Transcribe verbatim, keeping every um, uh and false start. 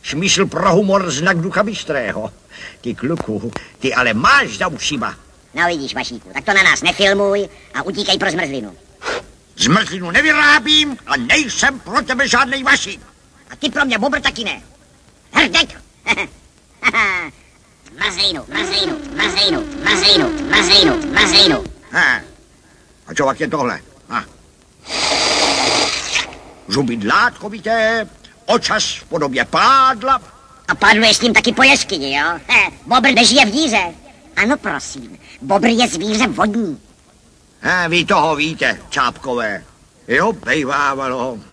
Šmysl pro humor znak ducha bystrého. Ty kluku, ty ale máš za ušima. No vidíš, Vašíku, tak to na nás nefilmuj a utíkej pro zmrzlinu. Zmrzlinu nevyrábím a nejsem pro tebe žádnej Vašík. A ty pro mě, Bobr, taky ne. Hrdek! Zmrzlinu, zmrzlinu, zmrzlinu, zmrzlinu, zmrzlinu, zmrzlinu. Ha. A čo je tohle? Ha. Zuby dlátkovité, očas v podobě pádla. A pádluje s tím taky po jeskyni, jo? He, Bobr nežije v díře. Ano, prosím, Bobr je zvíře vodní. Ha, vy toho víte, čápkové. Jo, bejvávalo.